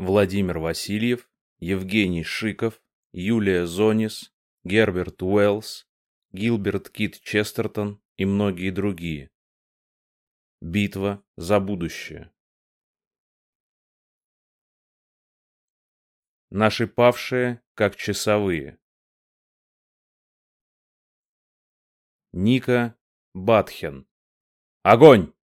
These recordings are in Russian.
Владимир Васильев, Евгений Шиков, Юлия Зонис, Герберт Уэллс, Гилберт Кит Честертон и многие другие. Битва за будущее. Наши павшие, как часовые. Ника Батхен. Огонь!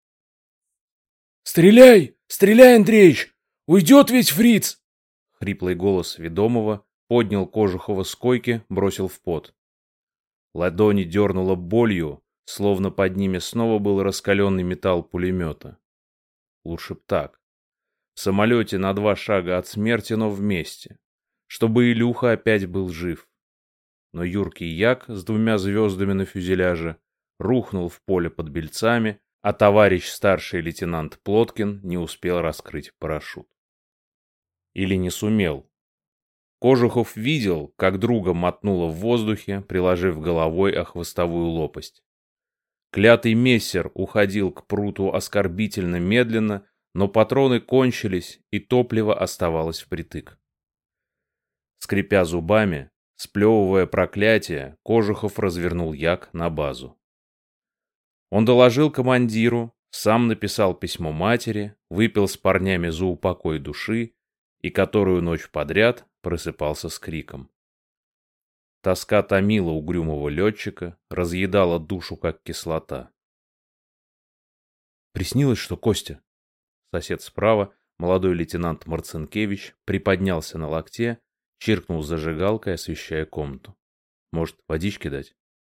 «Стреляй! Стреляй, Андреич! Уйдет ведь фриц!» Хриплый голос ведомого поднял Кожухова с койки, бросил в пот. Ладони дернуло болью, словно под ними снова был раскаленный металл пулемета. Лучше б так. В самолете на 2 шага от смерти, но вместе. Чтобы Илюха опять был жив. Но юркий як с 2 звездами на фюзеляже рухнул в поле под Бельцами, а товарищ старший лейтенант Плоткин не успел раскрыть парашют. Или не сумел. Кожухов видел, как друга мотнуло в воздухе, приложив головой о хвостовую лопасть. Клятый мессер уходил к пруту оскорбительно медленно, но патроны кончились, и топливо оставалось впритык. Скрипя зубами, сплевывая проклятие, Кожухов развернул як на базу. Он доложил командиру, сам написал письмо матери, выпил с парнями за упокой души и которую ночь подряд просыпался с криком. Тоска томила угрюмого летчика, разъедала душу, как кислота. «Приснилось, что, Костя?» Сосед справа, молодой лейтенант Марцинкевич, приподнялся на локте, чиркнул зажигалкой, освещая комнату. «Может, водички дать?»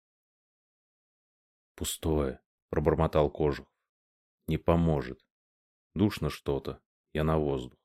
«Пустое», — пробормотал Кожух. «Не поможет. Душно что-то. Я на воздух».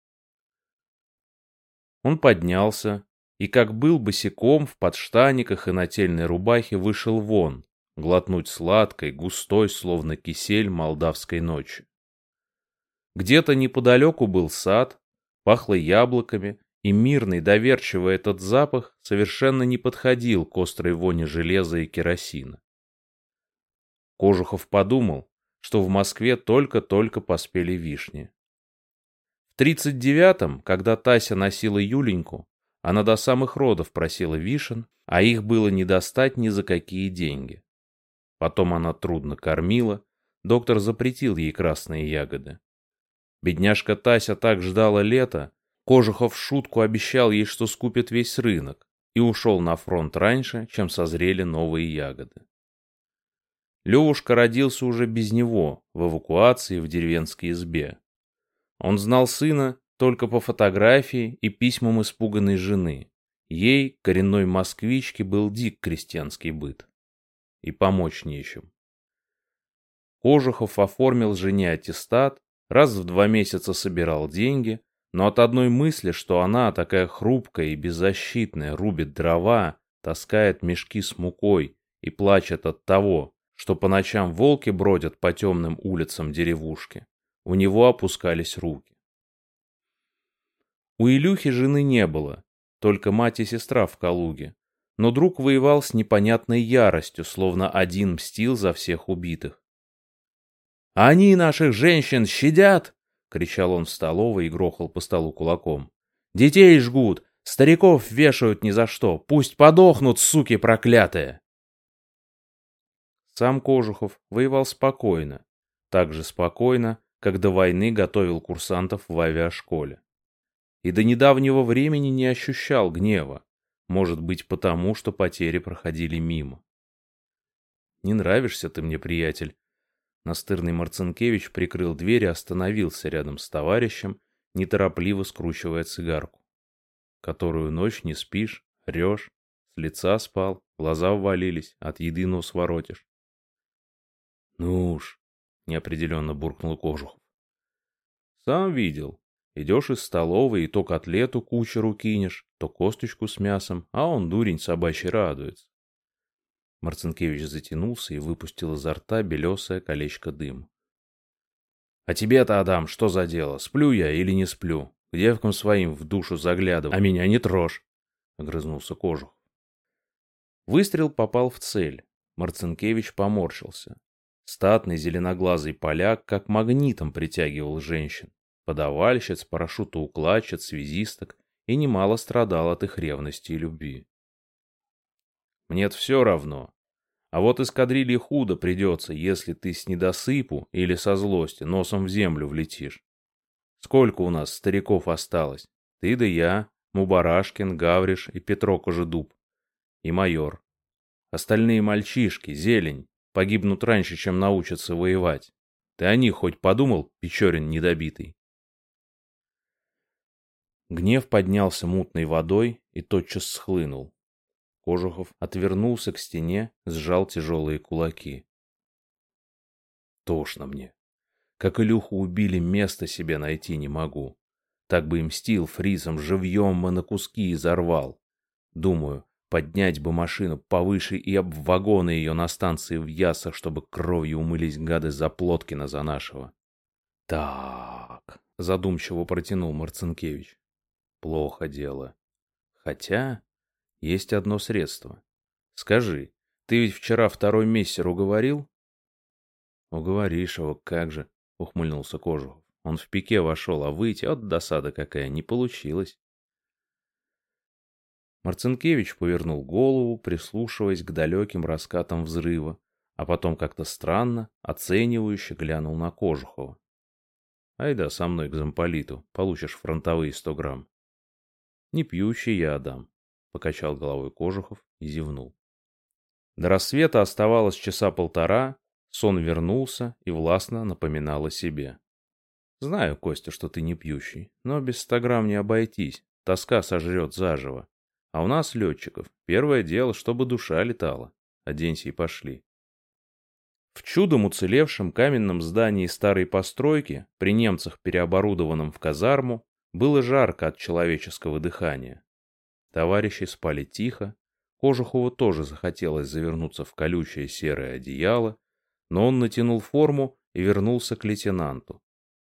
Он поднялся и, как был босиком, в подштаниках и нательной рубахе, вышел вон, глотнуть сладкой, густой, словно кисель молдавской ночи. Где-то неподалеку был сад, пахло яблоками, и мирный, доверчивый этот запах совершенно не подходил к острой воне железа и керосина. Кожухов подумал, что в Москве только-только поспели вишни. В 39-м, когда Тася носила Юленьку, она до самых родов просила вишен, а их было не достать ни за какие деньги. Потом она трудно кормила, доктор запретил ей красные ягоды. Бедняжка Тася так ждала лета, Кожухов в шутку обещал ей, что скупит весь рынок, и ушел на фронт раньше, чем созрели новые ягоды. Левушка родился уже без него, в эвакуации в деревенской избе. Он знал сына только по фотографии и письмам испуганной жены. Ей, коренной москвичке, был дик крестьянский быт. И помочь нечем. Кожухов оформил жене аттестат, раз в 2 месяца собирал деньги, но от одной мысли, что она, такая хрупкая и беззащитная, рубит дрова, таскает мешки с мукой и плачет от того, что по ночам волки бродят по темным улицам деревушки, у него опускались руки. У Илюхи жены не было, только мать и сестра в Калуге, но друг воевал с непонятной яростью, словно один мстил за всех убитых. «Они наших женщин щадят!» — кричал он в столовой и грохал по столу кулаком. «Детей жгут, стариков вешают ни за что, пусть подохнут, суки проклятые!» Сам Кожухов воевал спокойно, так же спокойно, как до войны готовил курсантов в авиашколе. И до недавнего времени не ощущал гнева, может быть потому, что потери проходили мимо. «Не нравишься ты мне, приятель». Настырный Марцинкевич прикрыл дверь и остановился рядом с товарищем, неторопливо скручивая цигарку. «Которую ночь не спишь, орешь, с лица спал, глаза ввалились, от еды нос воротишь». «Ну уж», — неопределенно буркнул Кожухов. «Сам видел. Идешь из столовой и то котлету кучеру кинешь, то косточку с мясом, а он, дурень собачий, радуется». Марцинкевич затянулся и выпустил изо рта белесое колечко дыма. «А тебе-то, Адам, что за дело? Сплю я или не сплю? К девкам своим в душу заглядывай, а меня не трожь!» — огрызнулся Кожухов. Выстрел попал в цель. Марцинкевич поморщился. Статный зеленоглазый поляк как магнитом притягивал женщин. подавальщиц, парашютоукладчиц, связисток и немало страдал от их ревности и любви. Мне-то все равно. А вот эскадрилье худо придется, если ты с недосыпу или со злости носом в землю влетишь. Сколько у нас стариков осталось? Ты да я, Мубарашкин, Гавриш и Петро Кожедуб. И майор. Остальные мальчишки, зелень, погибнут раньше, чем научатся воевать. Ты о них хоть подумал, Печорин недобитый? Гнев поднялся мутной водой и тотчас схлынул. Кожухов отвернулся к стене, сжал тяжелые кулаки. Тошно мне. Как Илюху убили, места себе найти не могу. Так бы и мстил фрицам, живьем бы на куски изорвал. Думаю, поднять бы машину повыше и об вагоны ее на станции в Ясах, чтобы кровью умылись гады Заплоткина за нашего. Так, задумчиво протянул Марцинкевич. Плохо дело. Хотя есть одно средство. Скажи, ты ведь вчера второй мессер уговорил? Уговоришь его, как же, ухмыльнулся Кожухов. Он в пике вошел, а выйти, от досады какая, не получилось. Марцинкевич повернул голову, прислушиваясь к далеким раскатам взрыва, а потом как-то странно, оценивающе глянул на Кожухова. Айда со мной к замполиту, получишь фронтовые 100 грамм. Не пьющий я отдам, покачал головой Кожухов и зевнул. До рассвета оставалось часа полтора, сон вернулся и властно напоминал о себе. Знаю, Костя, что ты не пьющий, но без 100 грамм не обойтись, тоска сожрет заживо. А у нас, летчиков, первое дело, чтобы душа летала. Оденься и пошли. В чудом уцелевшем каменном здании старой постройки, при немцах переоборудованном в казарму, было жарко от человеческого дыхания. Товарищи спали тихо, Кожухову тоже захотелось завернуться в колючее серое одеяло, но он натянул форму и вернулся к лейтенанту.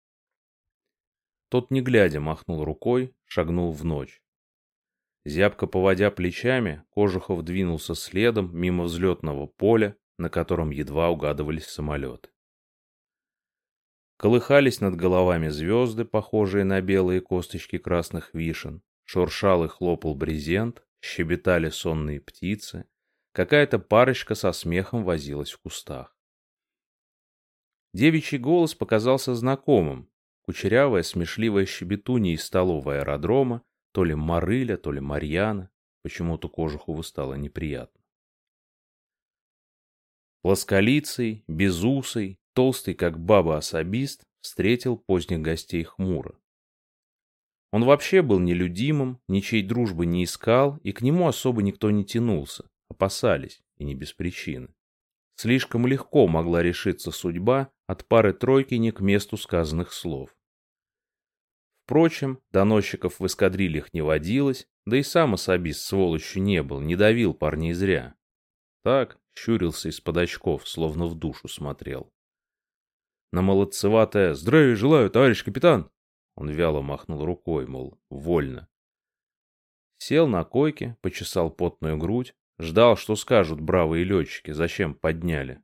Тот, не глядя, махнул рукой, шагнул в ночь. Зябко поводя плечами, Кожухов двинулся следом мимо взлетного поля, на котором едва угадывались самолеты. Колыхались над головами звезды, похожие на белые косточки красных вишен, шуршал и хлопал брезент, щебетали сонные птицы, какая-то парочка со смехом возилась в кустах. Девичий голос показался знакомым, кучерявая смешливая щебетунья из столовой аэродрома, то ли Марыля, то ли Марьяна, почему-то Кожухову стало неприятно. Плосколицый, безусый, толстый, как баба-особист, встретил поздних гостей хмуро. Он вообще был нелюдимым, ничьей дружбы не искал, и к нему особо никто не тянулся, опасались, и не без причины. Слишком легко могла решиться судьба от пары-тройки не к месту сказанных слов. Впрочем, доносчиков в эскадрильях не водилось, да и сам особист сволочью не был, не давил парней зря. Так щурился из-под очков, словно в душу смотрел. На молодцеватое «Здравия желаю, товарищ капитан!» Он вяло махнул рукой, мол, вольно. Сел на койке, почесал потную грудь, ждал, что скажут бравые летчики, зачем подняли.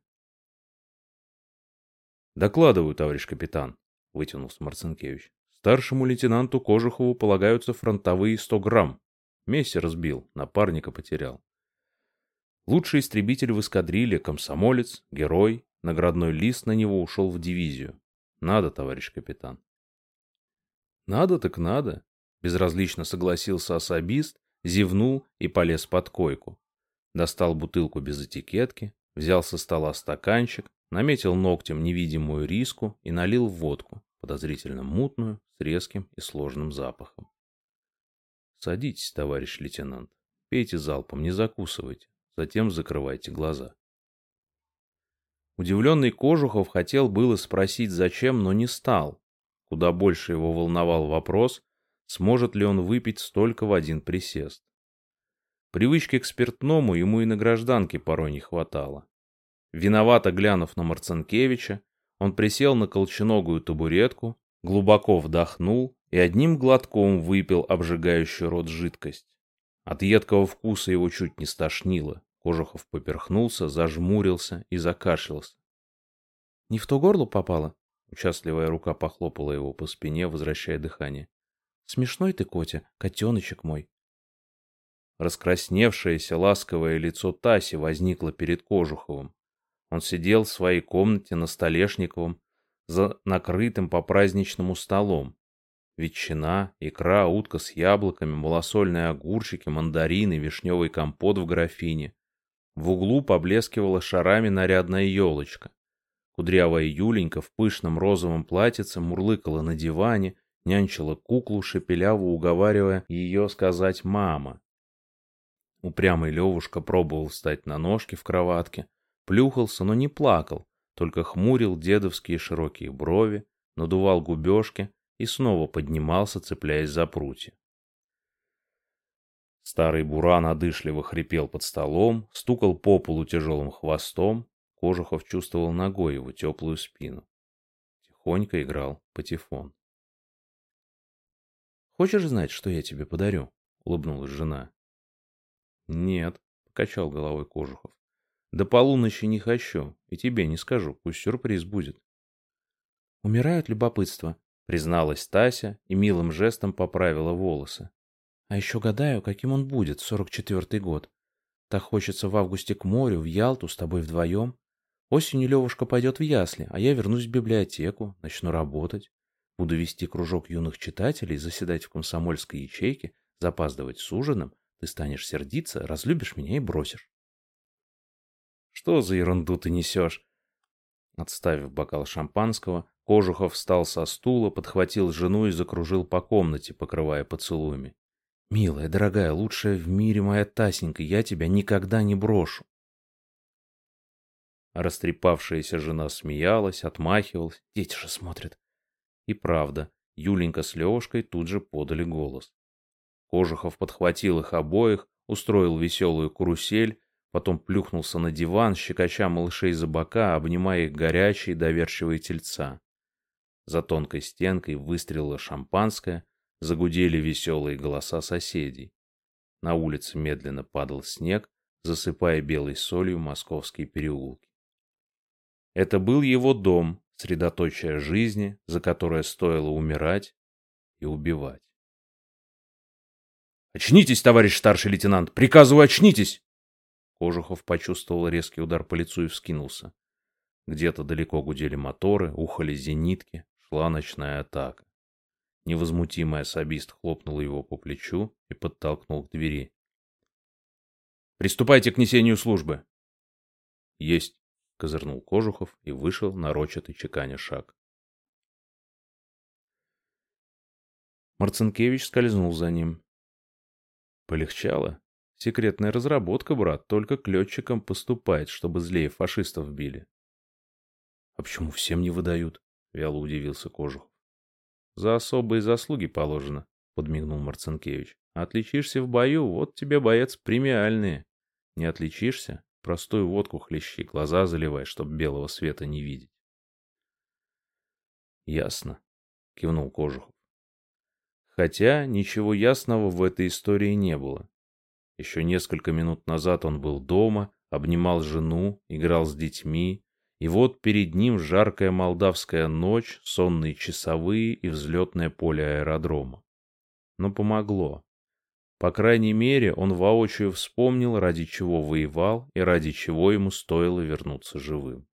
«Докладываю, товарищ капитан», — вытянулся Марцинкевич. «Старшему лейтенанту Кожухову полагаются фронтовые 100 грамм. Мессер сбил, напарника потерял. Лучший истребитель в эскадрилье, комсомолец, герой, наградной лист на него ушел в дивизию. Надо, товарищ капитан». «Надо так надо», — безразлично согласился особист, зевнул и полез под койку. Достал бутылку без этикетки, взял со стола стаканчик, наметил ногтем невидимую риску и налил водку, подозрительно мутную, с резким и сложным запахом. «Садитесь, товарищ лейтенант, пейте залпом, не закусывайте, затем закрывайте глаза». Удивленный Кожухов хотел было спросить зачем, но не стал. Куда больше его волновал вопрос, сможет ли он выпить столько в один присест. Привычки к спиртному ему и на гражданке порой не хватало. Виновато глянув на Марцинкевича, он присел на колченогую табуретку, глубоко вдохнул и одним глотком выпил обжигающую рот жидкость. От едкого вкуса его чуть не стошнило. Кожухов поперхнулся, зажмурился и закашлялся. — Не в то горло попало? — Участливая рука похлопала его по спине, возвращая дыхание. «Смешной ты, Котя, котеночек мой». Раскрасневшееся ласковое лицо Таси возникло перед Кожуховым. Он сидел в своей комнате на Столешниковом, за накрытым по-праздничному столом. Ветчина, икра, утка с яблоками, малосольные огурчики, мандарины, вишневый компот в графине. В углу поблескивала шарами нарядная елочка. Кудрявая Юленька в пышном розовом платьице мурлыкала на диване, нянчила куклу, шепеляво уговаривая ее сказать «мама». Упрямый Левушка пробовал встать на ножки в кроватке, плюхался, но не плакал, только хмурил дедовские широкие брови, надувал губежки и снова поднимался, цепляясь за прутья. Старый буран одышливо хрипел под столом, стукал по полу тяжелым хвостом. Кожухов чувствовал ногой его теплую спину. Тихонько играл патефон. «Хочешь знать, что я тебе подарю?» — улыбнулась жена. «Нет», — покачал головой Кожухов. «До полуночи не хочу, и тебе не скажу, пусть сюрприз будет». «Умираю от любопытства», — призналась Тася и милым жестом поправила волосы. «А еще гадаю, каким он будет, 44-й год. Так хочется в августе к морю, в Ялту, с тобой вдвоем. Осенью Левушка пойдет в ясли, а я вернусь в библиотеку, начну работать. Буду вести кружок юных читателей, заседать в комсомольской ячейке, запаздывать с ужином. Ты станешь сердиться, разлюбишь меня и бросишь». «Что за ерунду ты несешь?» Отставив бокал шампанского, Кожухов встал со стула, подхватил жену и закружил по комнате, покрывая поцелуями. «Милая, дорогая, лучшая в мире моя Тасенька, я тебя никогда не брошу». Растрепавшаяся жена смеялась, отмахивалась. Дети же смотрят. И правда, Юленька с Левушкой тут же подали голос. Кожухов подхватил их обоих, устроил веселую карусель, потом плюхнулся на диван, щекоча малышей за бока, обнимая их горячие доверчивые тельца. За тонкой стенкой выстрелило шампанское, загудели веселые голоса соседей. На улице медленно падал снег, засыпая белой солью московские переулки. Это был его дом, средоточие жизни, за которое стоило умирать и убивать. «Очнитесь, товарищ старший лейтенант! Приказываю, очнитесь!» Кожухов почувствовал резкий удар по лицу и вскинулся. Где-то далеко гудели моторы, ухали зенитки, шла ночная атака. Невозмутимый особист хлопнул его по плечу и подтолкнул к двери. «Приступайте к несению службы!» «Есть!» — козырнул Кожухов и вышел нарочатый чеканя шаг. Марцинкевич скользнул за ним. «Полегчало? Секретная разработка, брат, только к летчикам поступает, чтобы злее фашистов били». «А почему всем не выдают?» — вяло удивился Кожухов. «За особые заслуги положено», — подмигнул Марцинкевич. «Отличишься в бою, вот тебе, боец, премиальные. Не отличишься, простую водку хлещи, глаза заливай, чтоб белого света не видеть». «Ясно», — кивнул Кожухов. Хотя ничего ясного в этой истории не было. Еще несколько минут назад он был дома, обнимал жену, играл с детьми, и вот перед ним жаркая молдавская ночь, сонные часовые и взлетное поле аэродрома. Но помогло. По крайней мере, он воочию вспомнил, ради чего воевал и ради чего ему стоило вернуться живым.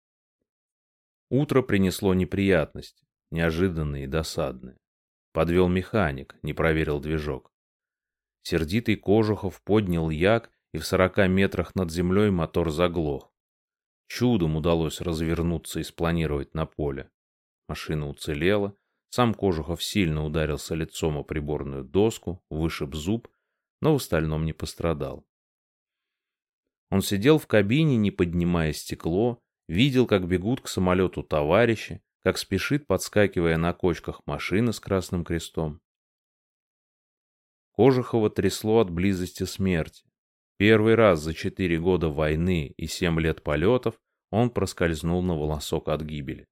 Утро принесло неприятности, неожиданные и досадные. Подвел механик, не проверил движок. Сердитый Кожухов поднял як, и в 40 метрах над землей мотор заглох. Чудом удалось развернуться и спланировать на поле. Машина уцелела, сам Кожухов сильно ударился лицом о приборную доску, вышиб зуб, но в остальном не пострадал. Он сидел в кабине, не поднимая стекло, видел, как бегут к самолету товарищи, как спешит, подскакивая на кочках, машина с красным крестом. Кожухова трясло от близости смерти. Первый раз за 4 года войны и 7 лет полетов он проскользнул на волосок от гибели.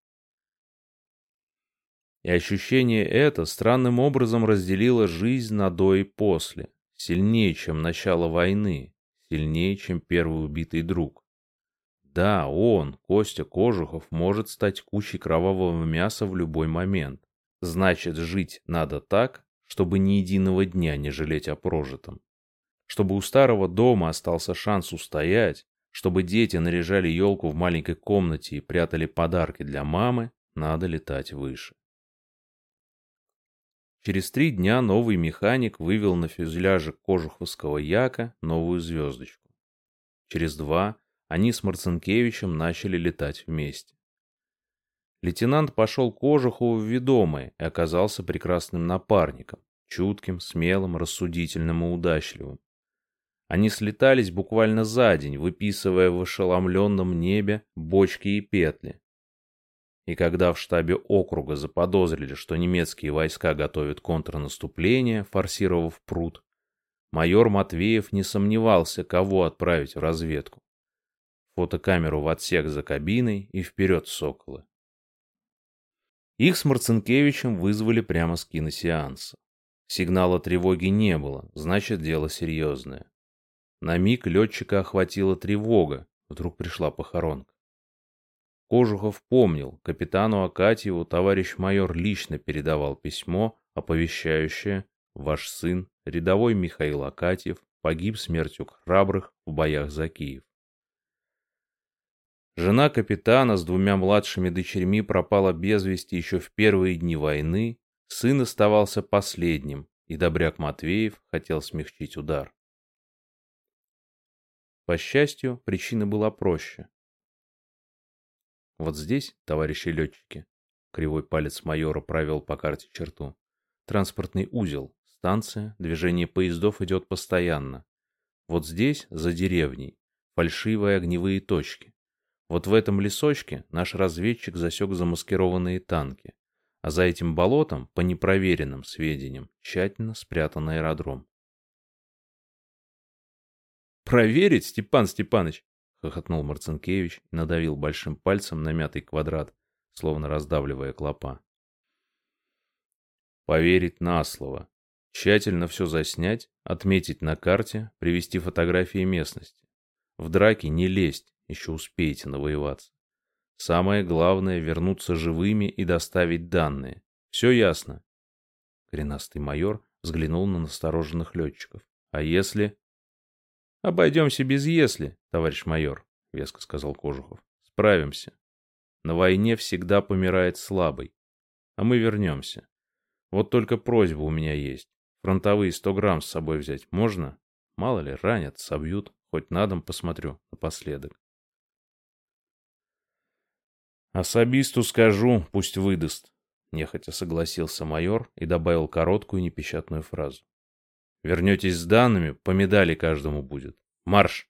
И ощущение это странным образом разделило жизнь на до и после, сильнее, чем начало войны, сильнее, чем первый убитый друг. Да, он, Костя Кожухов, может стать кучей кровавого мяса в любой момент. Значит, жить надо так, чтобы ни единого дня не жалеть о прожитом. Чтобы у старого дома остался шанс устоять, чтобы дети наряжали елку в маленькой комнате и прятали подарки для мамы, надо летать выше. Через 3 дня новый механик вывел на фюзеляже кожуховского яка новую звездочку. Через 2 они с Марцинкевичем начали летать вместе. Лейтенант пошел Кожухову в ведомое и оказался прекрасным напарником, чутким, смелым, рассудительным и удачливым. Они слетались буквально за день, выписывая в ошеломленном небе бочки и петли. И когда в штабе округа заподозрили, что немецкие войска готовят контрнаступление, форсировав пруд, майор Матвеев не сомневался, кого отправить в разведку. Фотокамеру в отсек за кабиной и вперед, соколы. Их с Марцинкевичем вызвали прямо с киносеанса. Сигнала тревоги не было, значит, дело серьезное. На миг летчика охватила тревога, вдруг пришла похоронка. Кожухов помнил, капитану Акатьеву товарищ майор лично передавал письмо, оповещающее: «Ваш сын, рядовой Михаил Акатьев, погиб смертью храбрых в боях за Киев». Жена капитана с 2 младшими дочерьми пропала без вести еще в первые дни войны, сын оставался последним, и добряк Матвеев хотел смягчить удар. По счастью, причина была проще. Вот здесь, товарищи летчики, кривой палец майора провел по карте черту, транспортный узел, станция, движение поездов идет постоянно. Вот здесь, за деревней, фальшивые огневые точки. Вот в этом лесочке наш разведчик засек замаскированные танки, а за этим болотом, по непроверенным сведениям, тщательно спрятан аэродром. «Проверить, Степан Степаныч?» — хохотнул Марцинкевич и надавил большим пальцем на мятый квадрат, словно раздавливая клопа. «Поверить на слово. Тщательно все заснять, отметить на карте, привести фотографии местности. В драке не лезть, еще успеете навоеваться. Самое главное — вернуться живыми и доставить данные. Все ясно?» Коренастый майор взглянул на настороженных летчиков. «А если...» «Обойдемся без «если», товарищ майор», — веско сказал Кожухов. «Справимся. На войне всегда помирает слабый. А мы вернемся. Вот только просьба у меня есть. Фронтовые 100 грамм с собой взять можно? Мало ли, ранят, собьют. Хоть на дом посмотрю напоследок». «Особисту скажу, пусть выдаст», — нехотя согласился майор и добавил короткую непечатную фразу. «Вернетесь с данными, по медали каждому будет. Марш!»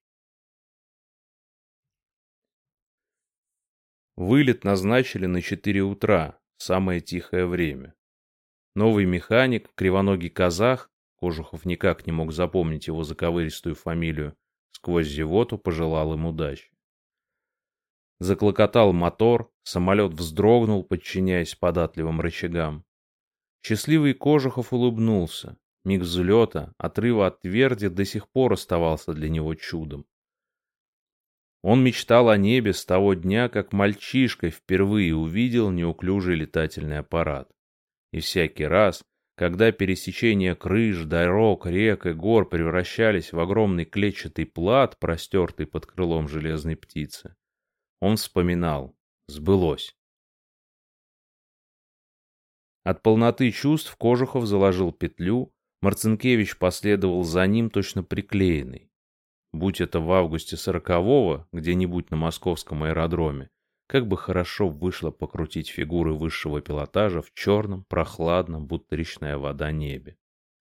Вылет назначили на 4 утра, самое тихое время. Новый механик, кривоногий казах, Кожухов никак не мог запомнить его заковыристую фамилию, сквозь зевоту пожелал им удачи. Заклокотал мотор, самолет вздрогнул, подчиняясь податливым рычагам. Счастливый Кожухов улыбнулся. Миг взлета, отрыва от тверди до сих пор оставался для него чудом. Он мечтал о небе с того дня, как мальчишкой впервые увидел неуклюжий летательный аппарат. И всякий раз, когда пересечение крыш, дорог, рек и гор превращались в огромный клетчатый плат, простертый под крылом железной птицы, он вспоминал: сбылось. От полноты чувств Кожухов заложил петлю, Марцинкевич последовал за ним, точно приклеенный. Будь это в августе 40-го, где-нибудь на московском аэродроме, как бы хорошо вышло покрутить фигуры высшего пилотажа в черном, прохладном, будто речная вода, небе.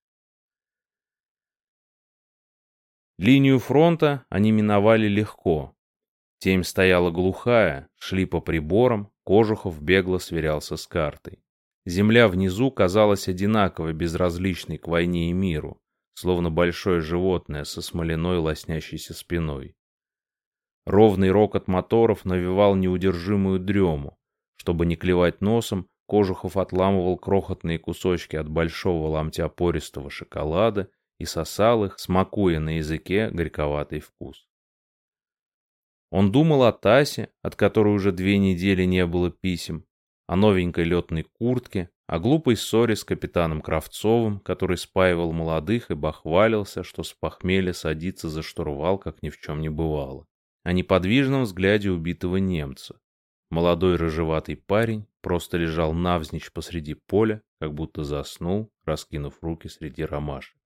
Линию фронта они миновали легко. Темь стояла глухая, шли по приборам, Кожухов бегло сверялся с картой. Земля внизу казалась одинаково безразличной к войне и миру, словно большое животное со смоляной лоснящейся спиной. Ровный рокот моторов навевал неудержимую дрему. Чтобы не клевать носом, Кожухов отламывал крохотные кусочки от большого ломтя пористого шоколада и сосал их, смакуя на языке горьковатый вкус. Он думал о Тасе, от которой уже 2 недели не было писем, о новенькой летной куртке, о глупой ссоре с капитаном Кравцовым, который спаивал молодых и бахвалился, что с похмелья садится за штурвал, как ни в чем не бывало, о неподвижном взгляде убитого немца. Молодой рыжеватый парень просто лежал навзничь посреди поля, как будто заснул, раскинув руки среди ромашек.